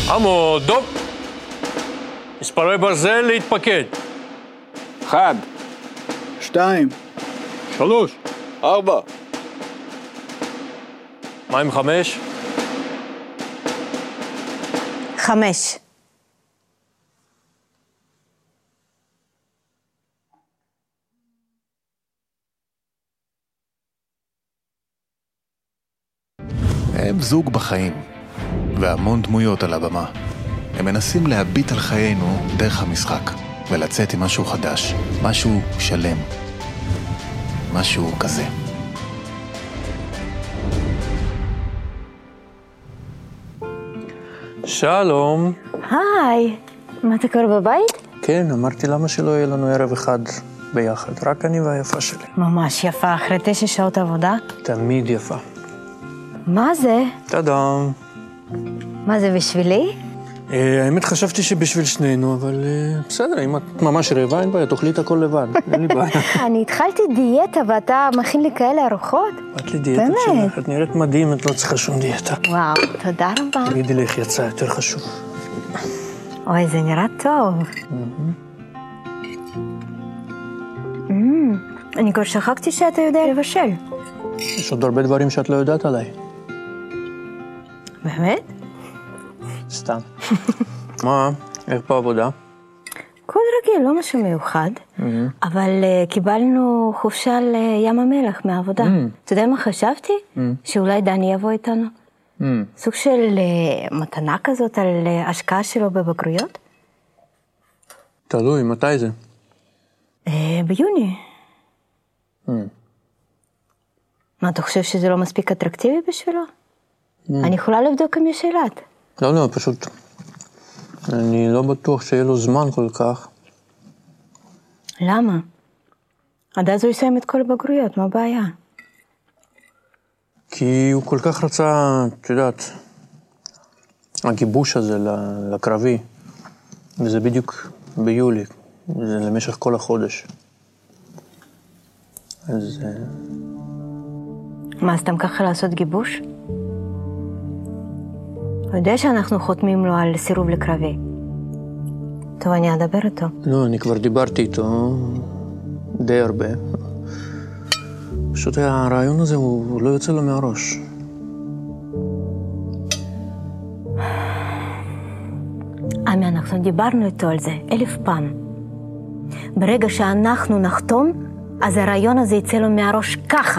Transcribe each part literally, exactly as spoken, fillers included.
עמודו. מספרי ברזל להתפקד. אחד. שתיים. שלוש. ארבע. מה עם חמש? חמש. הם זוג בחיים, והמון דמויות על הבמה. הם מנסים להביט על חיינו דרך המשחק, ולצאת עם משהו חדש, משהו שלם, משהו כזה. שלום. היי, מה אתה קורא בבית? כן, אמרתי למה שלא יהיה לנו ערב אחד ביחד, רק אני והיפה שלי. ממש יפה, אחרי תשע שעות עבודה. תמיד יפה. מה זה? תדאם. מה זה בשבילי? אה, האמת חשבתי שבשביל שנינו, אבל אה, בסדר, אם את ממש רעבה, אין בעיה, תאכלי את הכל לבד, אין לי בעיה. אני התחלתי דיאטה ואתה מכין לי כאלה ארוחות? את לי דיאטה שלך, את נראית מדהים, את לא צריכה שום דיאטה. וואו, תודה רבה. תגידי לי איך יצא, יותר חשוב. אוי, זה נראה טוב. אני כבר שכחתי שאתה יודע לבשל. יש עוד הרבה דברים שאת לא יודעת עליי. באמת? סתם. מה? איך פה עבודה? קוד רגיל, לא משהו מיוחד, אבל קיבלנו חופשה לים המלח מהעבודה. אתה יודע מה חשבתי? שאולי דני יבוא איתנו. סוג של מתנה כזאת על השקעה שלו בבגרויות? תלוי, מתי זה? ביוני. מה, אתה חושב שזה לא מספיק אטרקטיבי בשבילו? אני יכולה לבדוק אם יש שאלת. לא, לא, פשוט... אני לא בטוח שיהיה לו זמן כל כך. למה? עד אז הוא יסיים את כל הבגרויות, מה הבעיה? כי הוא כל כך רצה, את יודעת, הגיבוש הזה לקרבי, וזה בדיוק ביולי, זה למשך כל החודש. אז... מה, סתם ככה לעשות גיבוש? הוא יודע שאנחנו חותמים לו על סירוב לקרבי. טוב, אני אדבר איתו. לא, אני כבר דיברתי איתו די הרבה. פשוט הרעיון הזה הוא, הוא לא יוצא לו מהראש. עמי, אנחנו דיברנו איתו על זה אלף פעם. ברגע שאנחנו נחתום, אז הרעיון הזה יצא לו מהראש ככה.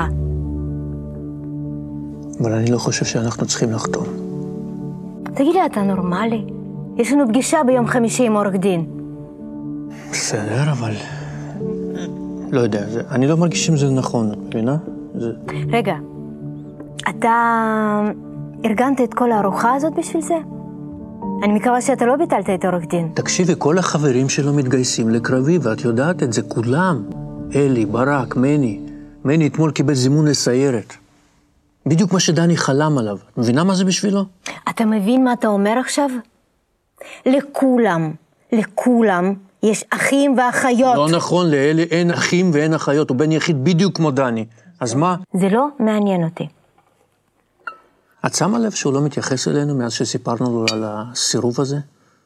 אבל אני לא חושב שאנחנו צריכים לחתום. תגיד לי, אתה נורמלי? יש לנו פגישה ביום חמישי עם עורך דין. בסדר, אבל... לא יודע, זה... אני לא מרגיש אם זה נכון, את מבינה? זה... רגע, אתה ארגנת את כל הארוחה הזאת בשביל זה? אני מקווה שאתה לא ביטלת את עורך דין. תקשיבי, כל החברים שלו מתגייסים לקרבי, ואת יודעת את זה, כולם. אלי, ברק, מני. מני אתמול קיבל זימון לסיירת. בדיוק מה שדני חלם עליו. מבינה מה זה בשבילו? אתה מבין מה אתה אומר עכשיו? לכולם, לכולם יש אחים ואחיות. לא נכון, לאלה אין אחים ואין אחיות, הוא בן יחיד בדיוק כמו דני. אז מה? זה לא מעניין אותי. את שמה לב שהוא לא מתייחס אלינו מאז שסיפרנו לו על הסירוב הזה?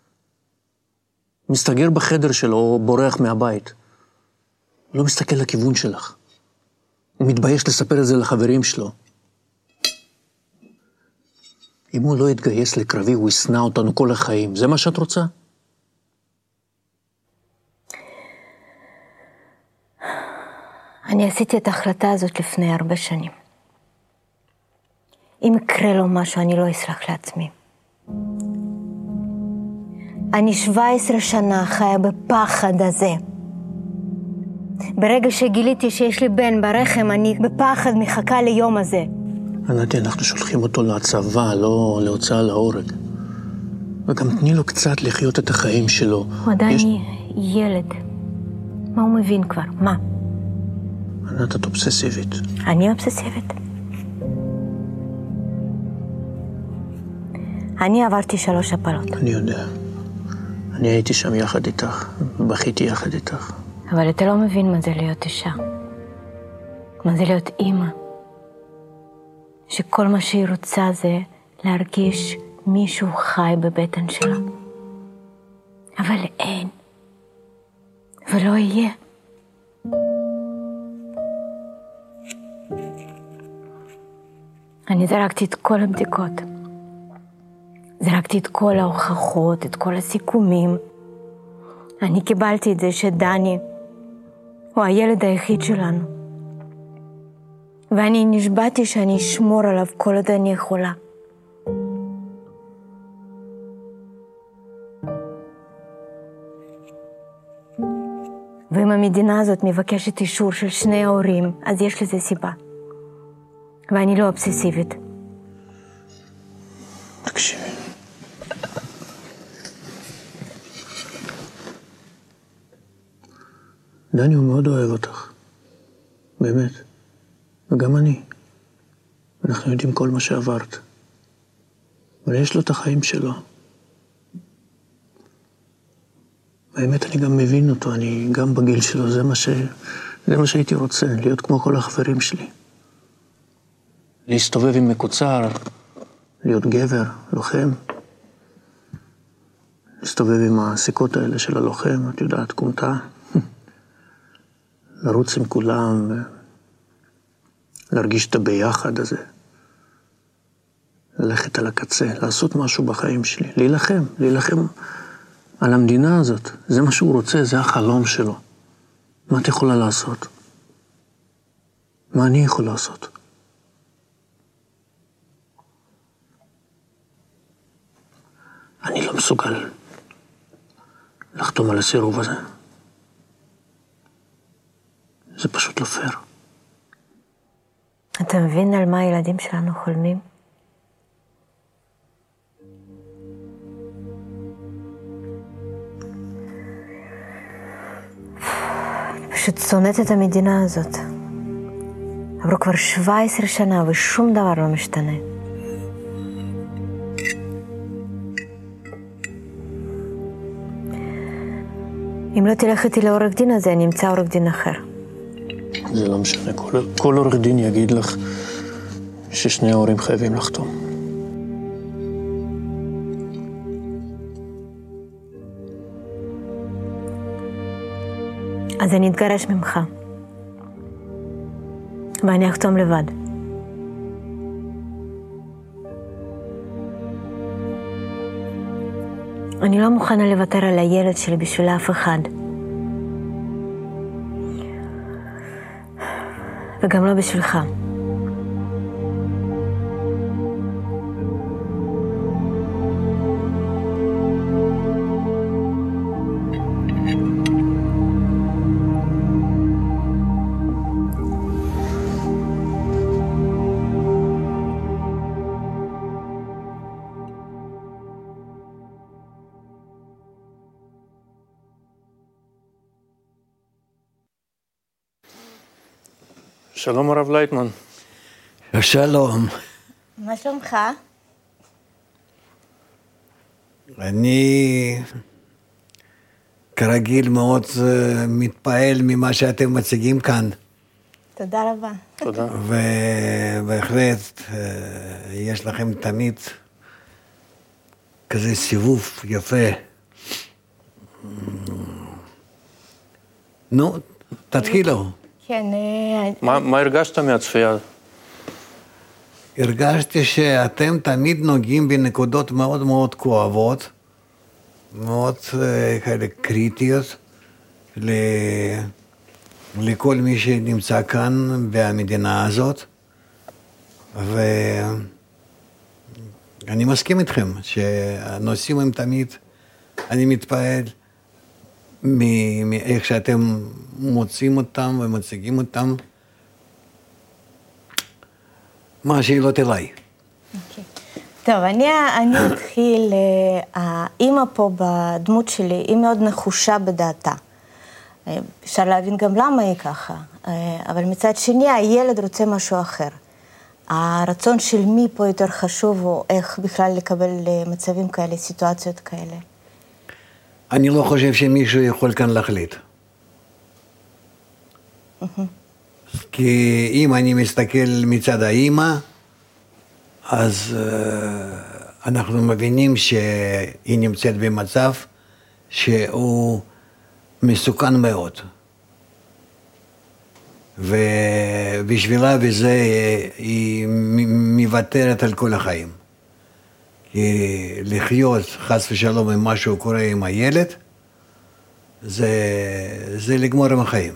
מסתגר בחדר שלו או בורח מהבית. לא מסתכל לכיוון שלך. הוא מתבייש לספר את זה לחברים שלו. אם הוא לא יתגייס לקרבי, הוא ישנא אותנו כל החיים. זה מה שאת רוצה? אני עשיתי את ההחלטה הזאת לפני הרבה שנים. אם יקרה לו משהו, אני לא אסלח לעצמי. אני שבע עשרה שנה חיה בפחד הזה. ברגע שגיליתי שיש לי בן ברחם, אני בפחד מחכה ליום הזה. ענתי, אנחנו שולחים אותו לצבא, לא להוצאה להורג. וגם תני לו קצת לחיות את החיים שלו. הוא עדיין יש... ילד. מה הוא מבין כבר? מה? ענת, את אובססיבית. אני אובססיבית. אני עברתי שלוש הפלות. אני יודע. אני הייתי שם יחד איתך, בכיתי יחד איתך. אבל אתה לא מבין מה זה להיות אישה. מה זה להיות אימא. שכל מה שהיא רוצה זה להרגיש מישהו חי בבטן שלה. אבל אין. ולא יהיה. אני זרקתי את כל הבדיקות. זרקתי את כל ההוכחות, את כל הסיכומים. אני קיבלתי את זה שדני הוא הילד היחיד שלנו. ואני נשבעתי שאני אשמור עליו כל עוד אני יכולה. ואם המדינה הזאת מבקשת אישור של שני ההורים, אז יש לזה סיבה. ואני לא אובססיבית. תקשיבי. דני הוא מאוד אוהב אותך. באמת. וגם אני. אנחנו יודעים כל מה שעברת. אבל יש לו את החיים שלו. באמת אני גם מבין אותו, אני גם בגיל שלו, זה מה ש... זה מה שהייתי רוצה, להיות כמו כל החברים שלי. להסתובב עם מקוצר, להיות גבר, לוחם. להסתובב עם הסיכות האלה של הלוחם, את יודעת, קומטה. לרוץ עם כולם, להרגיש את הביחד הזה. ללכת על הקצה, לעשות משהו בחיים שלי, להילחם, להילחם על המדינה הזאת. זה מה שהוא רוצה, זה החלום שלו. מה את יכולה לעשות? מה אני יכול לעשות? אני לא מסוגל לחתום על הסירוב הזה. זה פשוט לא פייר. אתה מבין על מה הילדים שלנו חולמים? אני פשוט שונאת את המדינה הזאת. עברו כבר שבע עשרה שנה ושום דבר לא משתנה. אם לא תלך איתי לעורך דין הזה, אני אמצא עורך דין אחר. זה לא משנה, כל, כל עורך דין יגיד לך ששני ההורים חייבים לחתום. אז אני אתגרש ממך. ואני אחתום לבד. אני לא מוכנה לוותר על הילד שלי בשביל אף אחד. וגם לא בשבילך. שלום הרב לייטמן. שלום. מה שלומך? אני כרגיל מאוד מתפעל ממה שאתם מציגים כאן. תודה רבה. תודה. ובהחלט יש לכם תמיד כזה סיבוב יפה. נו, תתחילו. כן. מה, מה הרגשת מהצפייה? הרגשתי שאתם תמיד נוגעים בנקודות מאוד מאוד כואבות, מאוד כאלה קריטיות ל... לכל מי שנמצא כאן במדינה הזאת, ואני מסכים איתכם שהנושאים הם תמיד, אני מתפעל מאיך שאתם מוצאים אותם ומציגים אותם. מה השאלות אליי? אוקיי. טוב, אני, אני אתחיל, האמא פה בדמות שלי, היא מאוד נחושה בדעתה. אפשר להבין גם למה היא ככה, אבל מצד שני, הילד רוצה משהו אחר. הרצון של מי פה יותר חשוב, או איך בכלל לקבל מצבים כאלה, סיטואציות כאלה. אני לא חושב שמישהו יכול כאן להחליט. כי אם אני מסתכל מצד האמא, אז אנחנו מבינים שהיא נמצאת במצב שהוא מסוכן מאוד. ובשבילה בזה היא מוותרת על כל החיים. כי לחיות חס ושלום עם משהו קורה עם הילד, זה, זה לגמור עם החיים.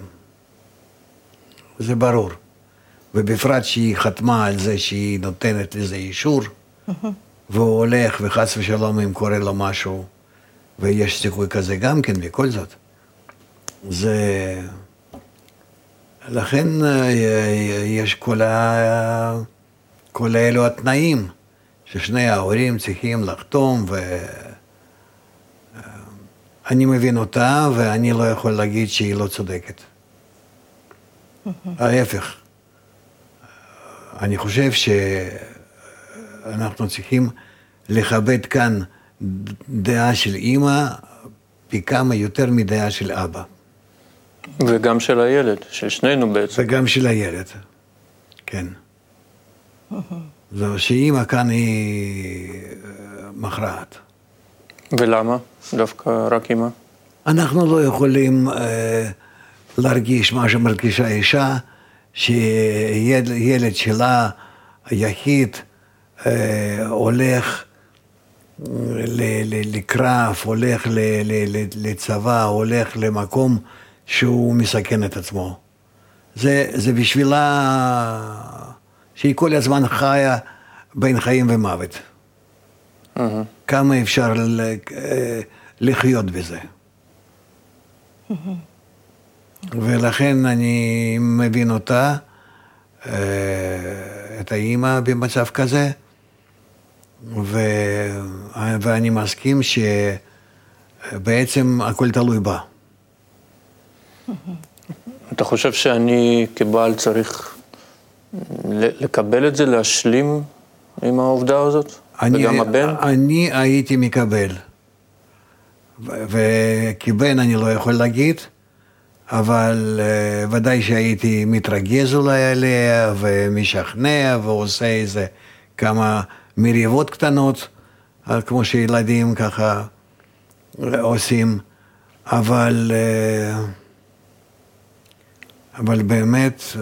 זה ברור. ובפרט שהיא חתמה על זה שהיא נותנת לזה אישור, mm-hmm. והוא הולך וחס ושלום אם קורה לו משהו, ויש סיכוי כזה גם כן, בכל זאת. זה... לכן יש כל, ה... כל האלו התנאים ששני ההורים צריכים לחתום, ואני מבין אותה ואני לא יכול להגיד שהיא לא צודקת. ההפך. אני חושב שאנחנו צריכים לכבד כאן דעה של אמא פי כמה יותר מדעה של אבא. וגם של הילד, של שנינו בעצם. וגם של הילד, כן. זו שאמא כאן היא מכרעת. ולמה? דווקא רק אמא? אנחנו לא יכולים אה, להרגיש מה שמרגישה אישה, שילד שלה היחיד אה, הולך לקרב, הולך לצבא, הולך למקום שהוא מסכן את עצמו. זה, זה בשבילה שהיא כל הזמן חיה בין חיים ומוות. Mm-hmm. כמה אפשר לחיות בזה. Mm-hmm. ולכן אני מבין אותה, את האמא במצב כזה, ו... ואני מסכים שבעצם הכל תלוי בה. אתה חושב שאני כבעל צריך לקבל את זה, להשלים עם העובדה הזאת? אני, וגם הבן? אני הייתי מקבל. וכבן אני לא יכול להגיד, אבל uh, ודאי שהייתי מתרגז אולי עליה ומשכנע ועושה איזה כמה מריבות קטנות, כמו שילדים ככה עושים, אבל, uh, אבל באמת uh,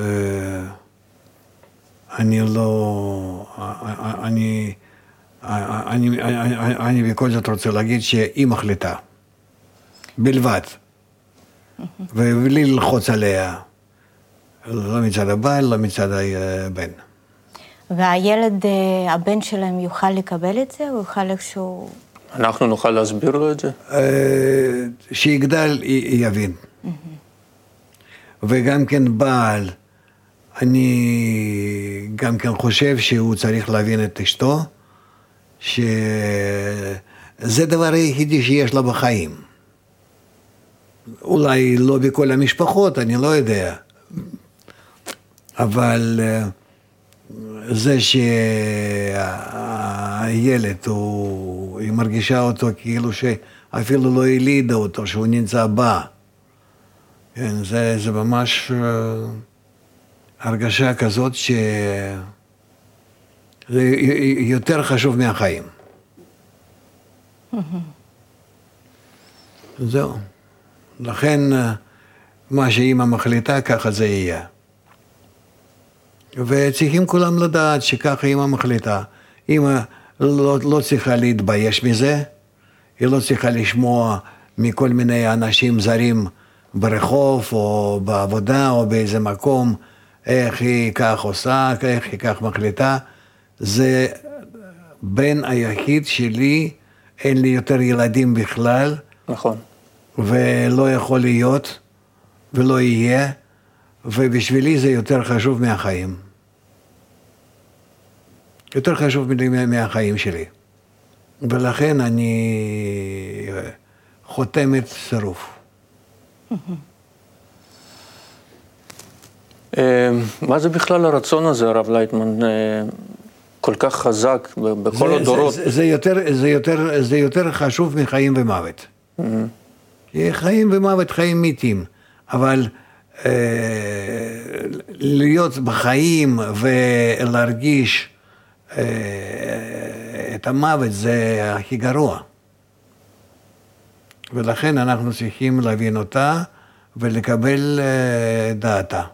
אני לא, אני, אני, אני, אני, אני בכל זאת רוצה להגיד שהיא מחליטה, בלבד. ובלי ללחוץ עליה, לא מצד הבעל, לא מצד הבן. והילד, הבן שלהם יוכל לקבל את זה? הוא יוכל איכשהו... אנחנו נוכל להסביר לו את זה? שיגדל, יבין. וגם כן בעל, אני גם כן חושב שהוא צריך להבין את אשתו, שזה דבר היחידי שיש לה בחיים. אולי לא בכל המשפחות, אני לא יודע. אבל זה שהילד, הוא, היא מרגישה אותו כאילו שאפילו לא הלידה אותו, שהוא נמצא בה. כן, זה, זה ממש הרגשה כזאת שזה יותר חשוב מהחיים. זהו. לכן, מה שאמא מחליטה, ככה זה יהיה. וצריכים כולם לדעת שככה אמא מחליטה. אמא לא, לא צריכה להתבייש מזה, היא לא צריכה לשמוע מכל מיני אנשים זרים ברחוב, או בעבודה, או באיזה מקום, איך היא כך עושה, איך היא כך מחליטה. זה בן היחיד שלי, אין לי יותר ילדים בכלל. נכון. ולא יכול להיות, ולא יהיה, ובשבילי זה יותר חשוב מהחיים. יותר חשוב מהחיים שלי. ולכן אני חותמת סירוב. מה זה בכלל הרצון הזה, הרב לייטמן, כל כך חזק בכל הדורות? זה יותר, זה יותר, זה יותר חשוב מחיים ומוות. חיים ומוות, חיים מתים, אבל אה, להיות בחיים ולהרגיש את המוות זה הכי גרוע. ולכן אנחנו צריכים להבין אותה ולקבל דעתה.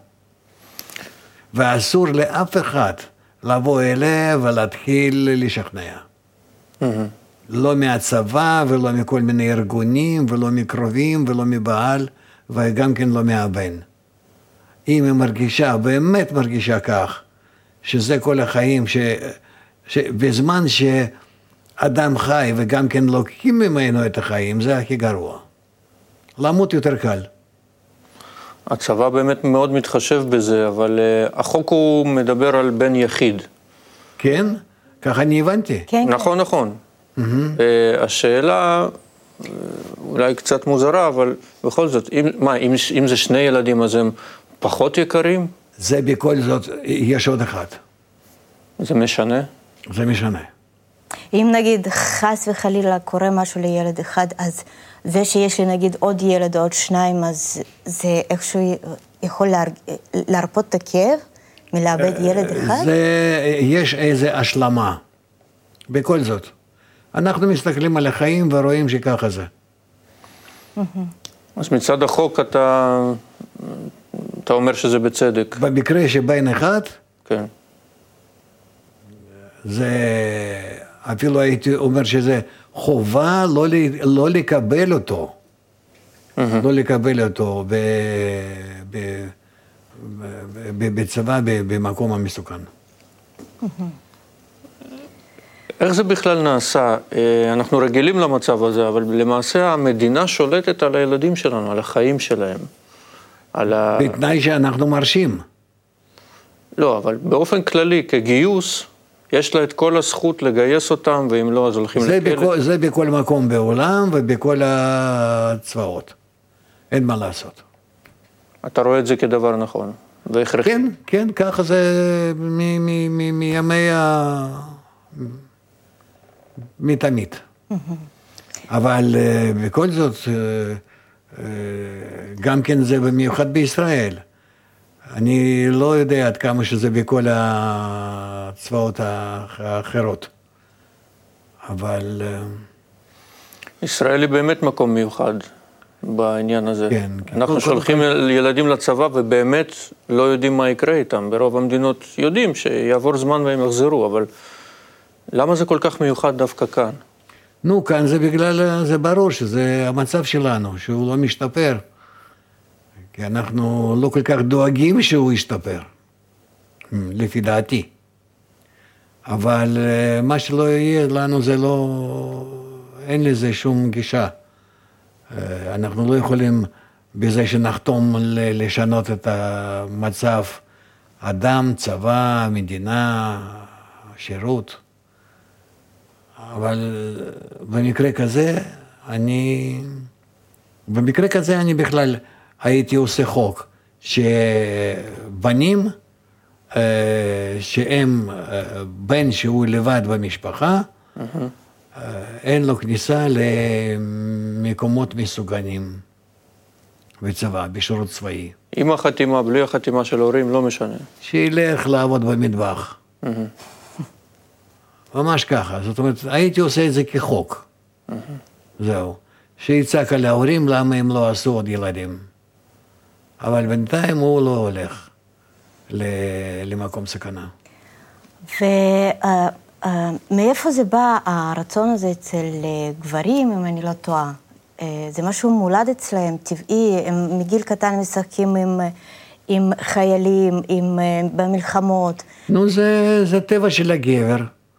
ואסור לאף אחד לבוא אליה ולהתחיל לשכנע. Mm-hmm. לא מהצבא ולא מכל מיני ארגונים ולא מקרובים ולא מבעל וגם כן לא מהבן. אם היא מרגישה, באמת מרגישה כך, שזה כל החיים, ש, ש, בזמן שאדם חי וגם כן לוקחים ממנו את החיים, זה הכי גרוע. למות יותר קל. הצבא באמת מאוד מתחשב בזה, אבל uh, החוק הוא מדבר על בן יחיד. כן? ככה אני הבנתי. כן, נכון, כן. נכון. Mm-hmm. Uh, השאלה אולי קצת מוזרה, אבל בכל זאת, אם, מה, אם, אם זה שני ילדים, אז הם פחות יקרים? זה בכל זאת, יש עוד אחד. זה משנה? זה משנה. אם נגיד חס וחלילה קורה משהו לילד אחד, אז זה שיש לי נגיד עוד ילד או עוד שניים, אז זה איכשהו יכול להרג... להרפות את הכאב מלאבד ילד אחד? זה, יש איזו השלמה. בכל זאת. אנחנו מסתכלים על החיים ורואים שככה זה. אז מצד החוק אתה, אתה אומר שזה בצדק. במקרה שבן אחד, כן. זה, אפילו הייתי אומר שזה חובה לא, לא לקבל אותו. Mm-hmm. לא לקבל אותו ב, ב, ב, ב, בצבא במקום המסוכן. Mm-hmm. איך זה בכלל נעשה? אנחנו רגילים למצב הזה, אבל למעשה המדינה שולטת על הילדים שלנו, על החיים שלהם. על ה... בתנאי שאנחנו מרשים. לא, אבל באופן כללי, כגיוס, יש לה את כל הזכות לגייס אותם, ואם לא, אז הולכים זה לכלא. בכל, זה בכל מקום בעולם ובכל הצבאות. אין מה לעשות. אתה רואה את זה כדבר נכון, והכרחי. כן, כן, ככה זה מימי ה... מתמיד. אבל בכל זאת, גם כן זה במיוחד בישראל. אני לא יודע עד כמה שזה בכל הצבאות האחרות. אבל... ישראל היא באמת מקום מיוחד בעניין הזה. כן, כן. אנחנו שולחים ילדים לצבא ובאמת לא יודעים מה יקרה איתם. ברוב המדינות יודעים שיעבור זמן והם יחזרו, אבל למה זה כל כך מיוחד דווקא כאן? נו, כאן זה בגלל, זה ברור שזה המצב שלנו, שהוא לא משתפר. כי אנחנו לא כל כך דואגים שהוא ישתפר, לפי דעתי. אבל מה שלא יהיה לנו זה לא, אין לזה שום גישה. אנחנו לא יכולים בזה שנחתום לשנות את המצב, אדם, צבא, מדינה, שירות. אבל במקרה כזה, אני, במקרה כזה אני בכלל הייתי עושה חוק, שבנים, שהם בן שהוא לבד במשפחה, mm-hmm. אין לו כניסה למקומות מסוגנים בצבא, בשירות צבאי. עם החתימה, בלי החתימה של ההורים, לא משנה. שילך לעבוד במטבח. Mm-hmm. ממש ככה, זאת אומרת, הייתי עושה את זה כחוק. Mm-hmm. זהו. שיצעק על ההורים למה הם לא עשו עוד ילדים. אבל בינתיים הוא לא הולך למקום סכנה. ומאיפה זה בא הרצון הזה אצל גברים, אם אני לא טועה? זה משהו מולד אצלהם, טבעי, הם מגיל קטן משחקים עם, עם חיילים, עם, במלחמות. נו, זה, זה טבע של הגבר.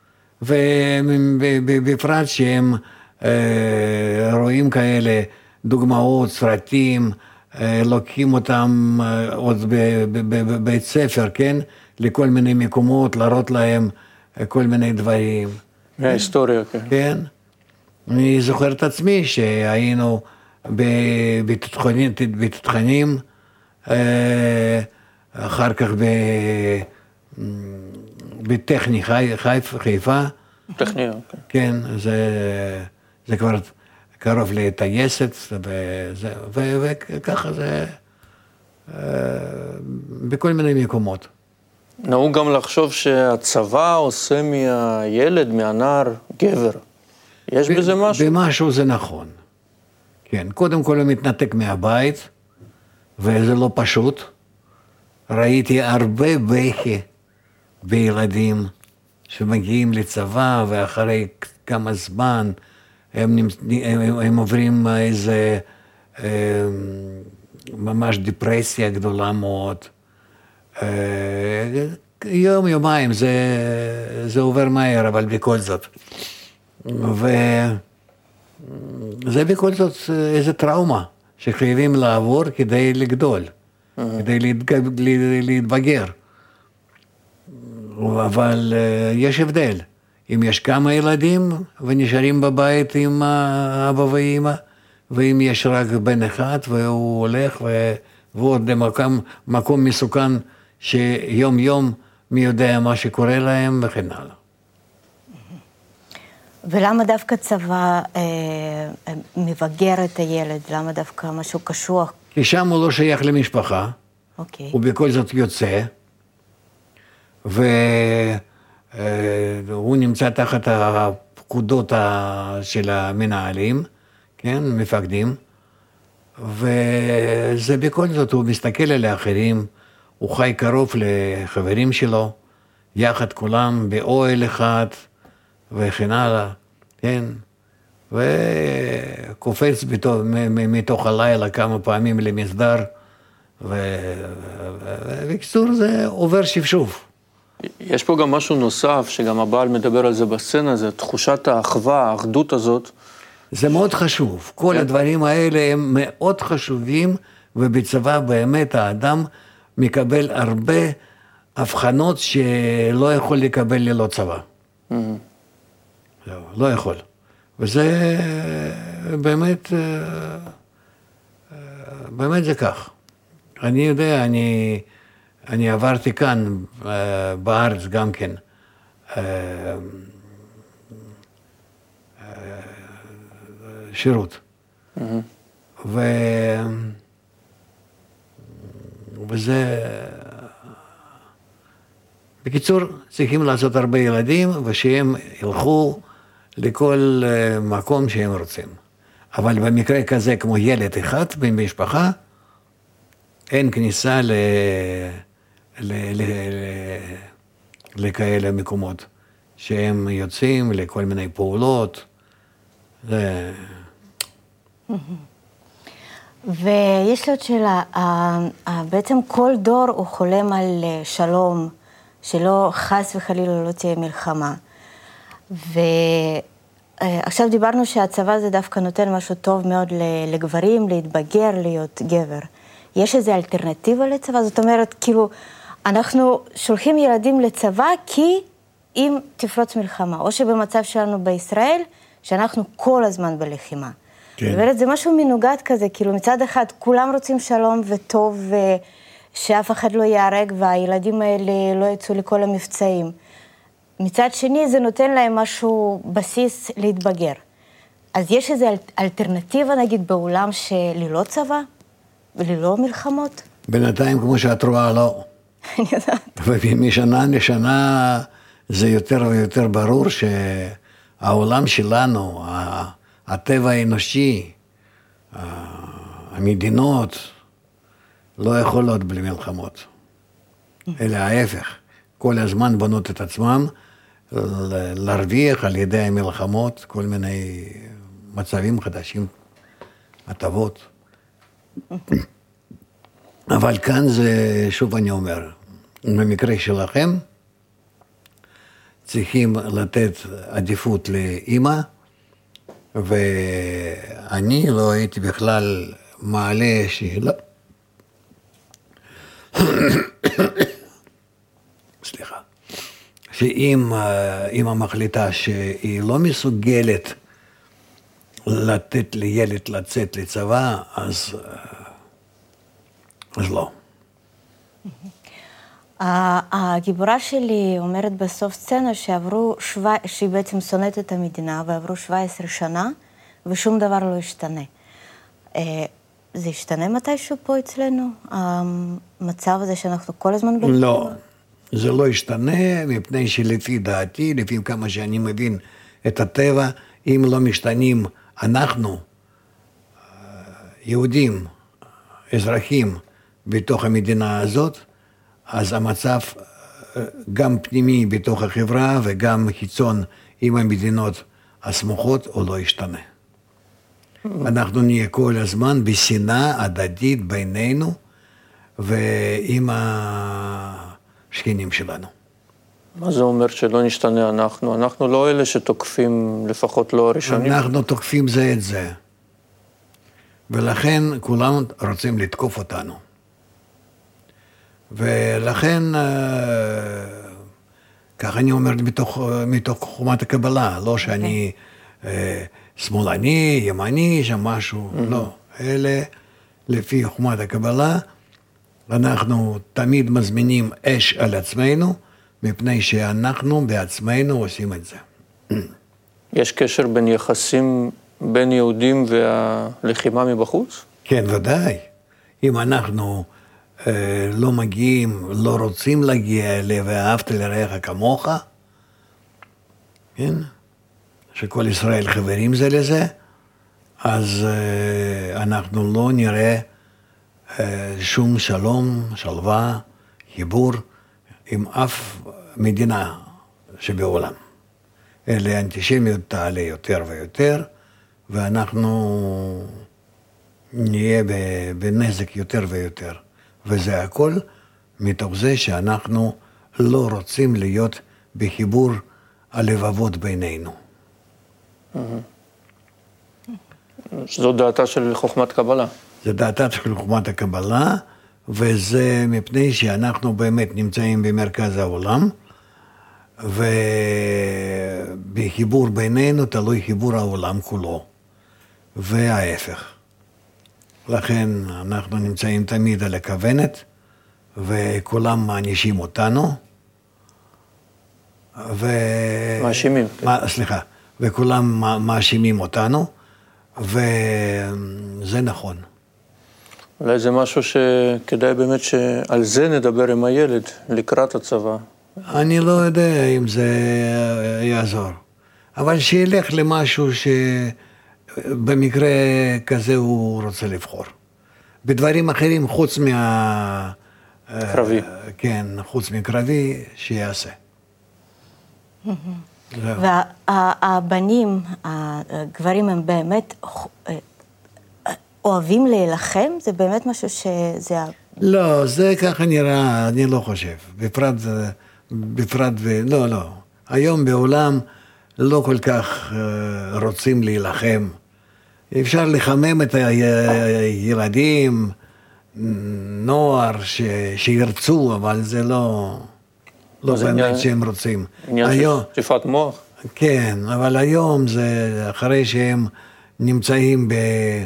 ובפרט שהם אה, רואים כאלה דוגמאות, סרטים, אה, לוקחים אותם אה, עוד בבית ספר, כן? לכל מיני מקומות, להראות להם אה, כל מיני דברים. ההיסטוריה, כן. כן. אני זוכר את עצמי שהיינו בתותחנים, בתותחנים אה, אחר כך ב... בטכני, חיפה, חיפה. טכניון, כן. כן, זה, זה כבר קרוב לטייסת, וזה, וככה זה בכל מיני מקומות. נהוג גם לחשוב שהצבא עושה מהילד, מהנער, גבר. יש ב- בזה משהו? במשהו זה נכון. כן, קודם כל הוא מתנתק מהבית, וזה לא פשוט. ראיתי הרבה בכי בילדים שמגיעים לצבא, ואחרי כמה זמן הם, הם, הם עוברים איזה ממש דיפרסיה גדולה מאוד. יום, יומיים, זה, זה עובר מהר, אבל בכל זאת. וזה בכל זאת איזו טראומה שחייבים לעבור כדי לגדול, mm-hmm. כדי להתג... להתבגר. אבל יש הבדל. אם יש כמה ילדים ונשארים בבית עם אבא ואמא, ואם יש רק בן אחד והוא הולך ועוד למקום מקום מסוכן שיום יום מי יודע מה שקורה להם וכן הלאה. ולמה דווקא צבא אה, מבגר את הילד? למה דווקא משהו קשוח? כי שם הוא לא שייך למשפחה, אוקיי. הוא בכל זאת יוצא, והוא נמצא תחת הפקודות של המנהלים, כן, מפקדים, וזה בכל זאת, הוא מסתכל על האחרים, הוא חי קרוב לחברים שלו, יחד כולם באוהל אחד, וכן הלאה, כן, וקופץ מתוך הלילה כמה פעמים למסדר, ובקיצור זה עובר שפשוף. יש פה גם משהו נוסף, שגם הבעל מדבר על זה בסצנה, זה תחושת האחווה, האחדות הזאת. זה מאוד חשוב, כל הדברים האלה הם מאוד חשובים, ובצבא באמת האדם מקבל הרבה הבחנות שלא יכול לקבל ללא צבא. לא, לא יכול. וזה באמת, באמת זה כך. אני יודע, אני, אני עברתי כאן בארץ גם כן, שירות. ו... וזה... בקיצור, צריכים לעשות הרבה ילדים, ושהם ילכו לכל מקום שהם רוצים. אבל במקרה כזה, כמו ילד אחד במשפחה, אין כניסה ל... ל... ל... ל... לכאלה מקומות, שהם יוצאים לכל מיני פעולות. זה... ויש לי עוד שאלה, בעצם כל דור הוא חולם על שלום, שלא חס וחלילה לא תהיה מלחמה. ועכשיו דיברנו שהצבא זה דווקא נותן משהו טוב מאוד לגברים, להתבגר, להיות גבר. יש איזו אלטרנטיבה לצבא? זאת אומרת, כאילו, אנחנו שולחים ילדים לצבא כי אם תפרוץ מלחמה, או שבמצב שלנו בישראל, שאנחנו כל הזמן בלחימה. כן. זאת אומרת, זה משהו מנוגד כזה, כאילו מצד אחד כולם רוצים שלום וטוב, ושאף אחד לא יהרג, והילדים האלה לא יצאו לכל המבצעים. מצד שני, זה נותן להם משהו בסיס להתבגר. אז יש איזו אלטרנטיבה, נגיד, בעולם שללא צבא, וללא מלחמות? בינתיים, כמו שאת רואה, לא. אני יודעת. ומשנה לשנה זה יותר ויותר ברור שהעולם שלנו, הטבע האנושי, המדינות, לא יכולות בלי מלחמות. אלא ההפך, כל הזמן בונות את עצמם, להרוויח על ידי המלחמות, כל מיני מצבים חדשים, הטבות. אבל כאן זה, שוב אני אומר, במקרה שלכם, צריכים לתת עדיפות לאמא, ואני לא הייתי בכלל מעלה שאלה. סליחה. שאם אמא מחליטה שהיא לא מסוגלת לתת לילד לצאת לצבא, אז, אז לא. הגיבורה שלי אומרת בסוף סצנה שעברו, שהיא בעצם שונאת את המדינה, ועברו שבע עשרה שנה, ושום דבר לא השתנה. זה השתנה מתישהו פה אצלנו? המצב הזה שאנחנו כל הזמן... לא, זה לא ישתנה, מפני שלפי דעתי, לפי כמה שאני מבין את הטבע, אם לא משתנים אנחנו, יהודים, אזרחים, בתוך המדינה הזאת, אז המצב גם פנימי בתוך החברה וגם חיצון עם המדינות הסמוכות, הוא לא ישתנה. אנחנו נהיה כל הזמן בשנאה הדדית בינינו ועם השכנים שלנו. מה זה אומר שלא נשתנה אנחנו? אנחנו לא אלה שתוקפים, לפחות לא הראשונים. אנחנו תוקפים זה את זה. ולכן כולם רוצים לתקוף אותנו. ולכן, כך אני אומר מתוך, מתוך חומת הקבלה, לא שאני שמאלני, ימני, שם משהו, לא. אלה, לפי חומת הקבלה, אנחנו תמיד מזמינים אש על עצמנו, מפני שאנחנו בעצמנו עושים את זה. יש קשר בין יחסים בין יהודים והלחימה מבחוץ? כן, ודאי. אם אנחנו אה, לא מגיעים, לא רוצים להגיע אליה, ואהבת לרעך כמוך, כן? שכל ישראל חברים זה לזה, אז אה, אנחנו לא נראה אה, שום שלום, שלווה, חיבור עם אף מדינה שבעולם. אלא האנטישמיות תעלה יותר ויותר, ואנחנו נהיה בנזק יותר ויותר. וזה הכל מתוך זה שאנחנו לא רוצים להיות בחיבור הלבבות בינינו. זו דעתה של חוכמת קבלה. זו דעתה של חוכמת הקבלה, וזה מפני שאנחנו באמת נמצאים במרכז העולם, ובחיבור בינינו תלוי חיבור העולם כולו, וההפך. לכן אנחנו נמצאים תמיד על הכוונת, וכולם מענישים אותנו, ו... מאשימים. מה, סליחה, וכולם מאשימים אותנו, וזה נכון. אולי זה משהו שכדאי באמת שעל זה נדבר עם הילד לקראת הצבא. אני לא יודע אם זה יעזור, אבל שילך למשהו שבמקרה כזה הוא רוצה לבחור. בדברים אחרים חוץ מה... קרבי. כן, חוץ מקרבי, שיעשה. והבנים, הגברים הם באמת אוהבים להילחם? זה באמת משהו שזה... לא, זה ככה נראה, אני לא חושב. בפרט, בפרט, לא, לא. היום בעולם לא כל כך רוצים להילחם. אפשר לחמם את הילדים, נוער ש, שירצו, אבל זה לא, לא באמת שהם רוצים. עניין של שטיפת מוח? כן, אבל היום זה אחרי שהם נמצאים ב...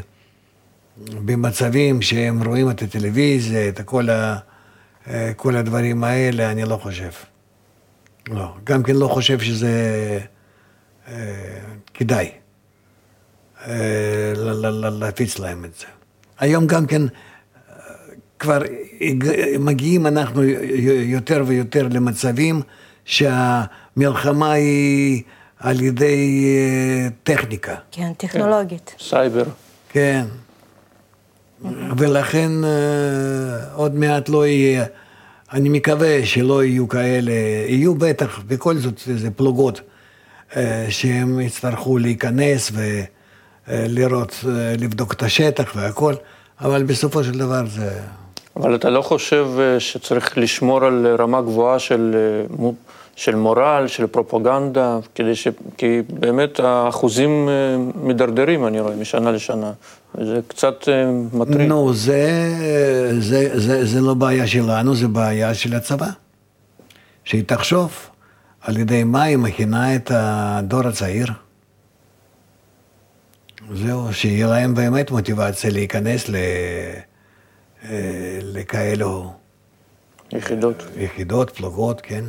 במצבים שהם רואים את הטלוויזיה, את כל, ה, כל הדברים האלה, אני לא חושב. לא, גם כן לא חושב שזה אה, כדאי אה, להפיץ להם את זה. היום גם כן כבר מגיעים אנחנו יותר ויותר למצבים שהמלחמה היא על ידי טכניקה. כן, טכנולוגית. כן. סייבר. כן. ולכן עוד מעט לא יהיה, אני מקווה שלא יהיו כאלה, יהיו בטח בכל זאת איזה פלוגות שהם יצטרכו להיכנס ולראות, לבדוק את השטח והכל, אבל בסופו של דבר זה... אבל אתה לא חושב שצריך לשמור על רמה גבוהה של, של מורל, של פרופגנדה, כדי ש... כי באמת האחוזים מדרדרים, אני רואה, משנה לשנה. זה קצת מטריד. נו, זה, זה, זה, זה לא בעיה שלנו, זה בעיה של הצבא. שהיא תחשוב על ידי מה היא מכינה את הדור הצעיר. זהו, שיהיה להם באמת מוטיבציה להיכנס ל... לכאלו... יחידות. יחידות, פלוגות, כן.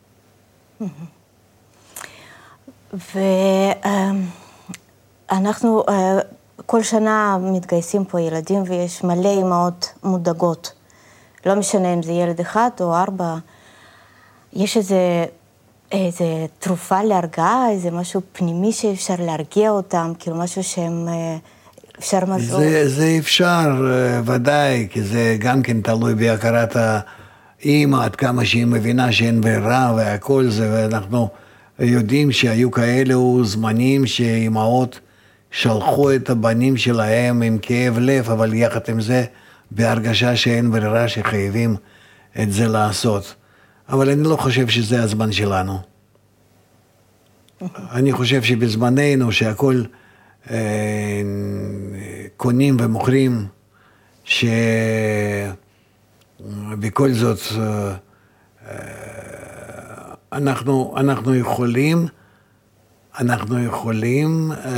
ואנחנו כל שנה מתגייסים פה ילדים, ויש מלא אמהות מודאגות. לא משנה אם זה ילד אחד או ארבע. יש איזה, איזה תרופה להרגעה, איזה משהו פנימי שאפשר להרגיע אותם, כאילו משהו שהם אפשר מזור. זה, זה אפשר, ודאי, כי זה גם כן תלוי בהכרת האמא, עד כמה שהיא מבינה שאין ברירה והכל זה, ואנחנו יודעים שהיו כאלו זמנים שאימהות שלחו את הבנים שלהם עם כאב לב, אבל יחד עם זה, בהרגשה שאין ברירה שחייבים את זה לעשות. אבל אני לא חושב שזה הזמן שלנו. אני חושב שבזמננו שהכל אה, קונים ומוכרים, שבכל זאת אה, אנחנו, אנחנו יכולים, אנחנו יכולים אה,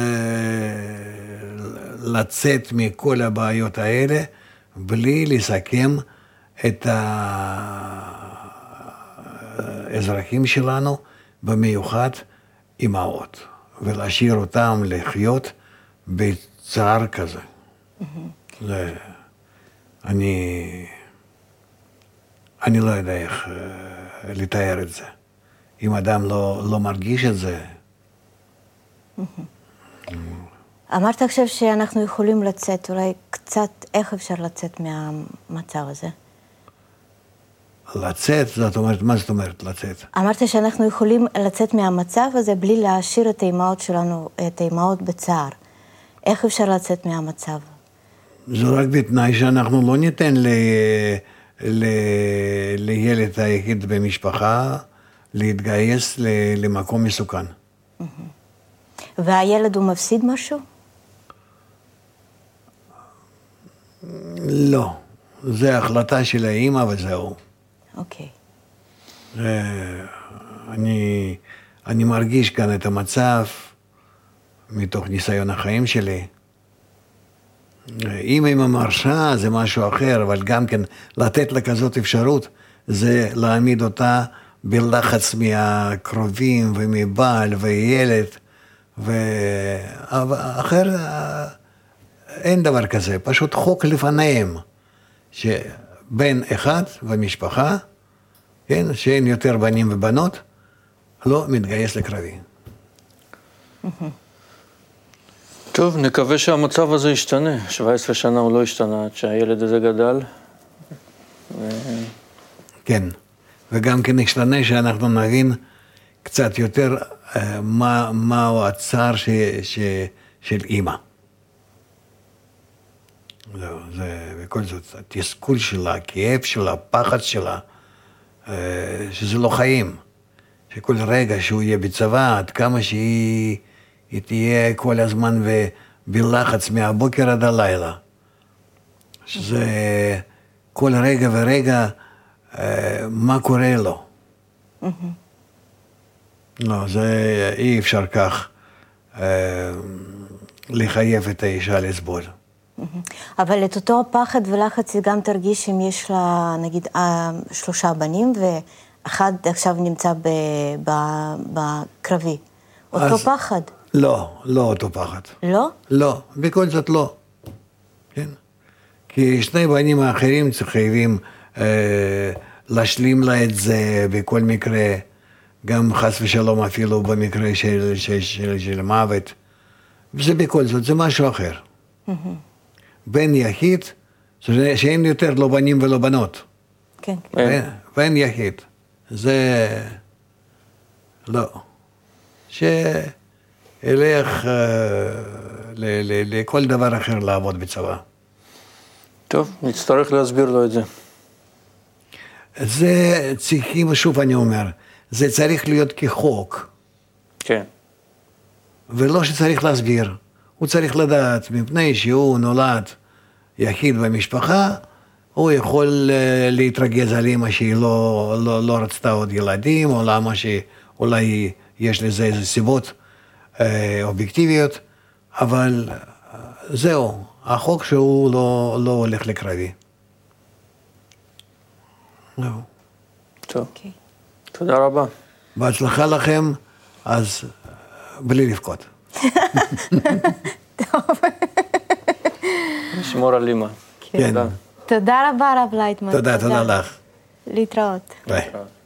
לצאת מכל הבעיות האלה, בלי לסכם את האזרחים שלנו, במיוחד אימהות, ולהשאיר אותם לחיות בצער כזה. זה, אני, אני לא יודע איך לתאר את זה. אם אדם לא, לא מרגיש את זה. אמרת עכשיו שאנחנו יכולים לצאת, אולי קצת, איך אפשר לצאת מהמצב הזה? לצאת, זאת אומרת, מה זאת אומרת לצאת? אמרת שאנחנו יכולים לצאת מהמצב הזה בלי להשאיר את האימהות שלנו, את האימהות בצער. איך אפשר לצאת מהמצב? זה רק בתנאי שאנחנו לא ניתן ל... ל... לילד היחיד במשפחה להתגייס ל... למקום מסוכן. והילד הוא מפסיד משהו? לא, זה החלטה של האמא וזהו. אוקיי. אני, אני מרגיש כאן את המצב מתוך ניסיון החיים שלי. אם אמא מרשה זה משהו אחר, אבל גם כן לתת לה כזאת אפשרות, זה להעמיד אותה בלחץ מהקרובים ומבעל וילד, ואחר אין דבר כזה, פשוט חוק לפניהם, שבן אחד במשפחה, כן, שאין יותר בנים ובנות, לא מתגייס לקרבי. טוב, נקווה שהמצב הזה ישתנה. שבע עשרה שנה הוא לא השתנה, עד שהילד הזה גדל. ו... כן, וגם כן ישתנה שאנחנו נבין קצת יותר מה, מהו הצער ש, ש, של אימא. זה, זה, בכל זאת, התסכול שלה, הכאב שלה, הפחד שלה, שזה לא חיים. שכל רגע שהוא יהיה בצבא, עד כמה שהיא היא תהיה כל הזמן ב, בלחץ מהבוקר עד הלילה. שזה כל רגע ורגע, מה קורה לו. לא, זה אי אפשר כך לחייב את האישה לסבול. אבל את אותו פחד ולחץ גם תרגיש אם יש לה, נגיד, שלושה בנים, ואחד עכשיו נמצא בקרבי. אותו פחד. לא, לא אותו פחד. לא? לא, בכל זאת לא. כן? כי שני בנים האחרים חייבים אה, להשלים לה את זה בכל מקרה, גם חס ושלום אפילו במקרה של, של, של, של מוות. וזה בכל זאת, זה משהו אחר. בן יחיד, שאין יותר לא בנים ולא בנות. כן. בן, בן יחיד. זה לא. שילך אה, ל, ל, לכל דבר אחר לעבוד בצבא. טוב, נצטרך להסביר לו את זה. זה צריכים, שוב אני אומר, זה צריך להיות כחוק. כן. ולא שצריך להסביר. הוא צריך לדעת, מפני שהוא נולד יחיד במשפחה, הוא יכול להתרגז על אמא שהיא לא, לא, לא רצתה עוד ילדים, או למה שאולי יש לזה איזה סיבות אה, אובייקטיביות, אבל זהו, החוק שהוא לא, לא הולך לקרבי. זהו. טוב, okay. תודה רבה. בהצלחה לכם, אז בלי לבכות. טוב. נשמור על אמא. כן. תודה רבה, רב לייטמן. תודה, תודה לך. להתראות. ביי.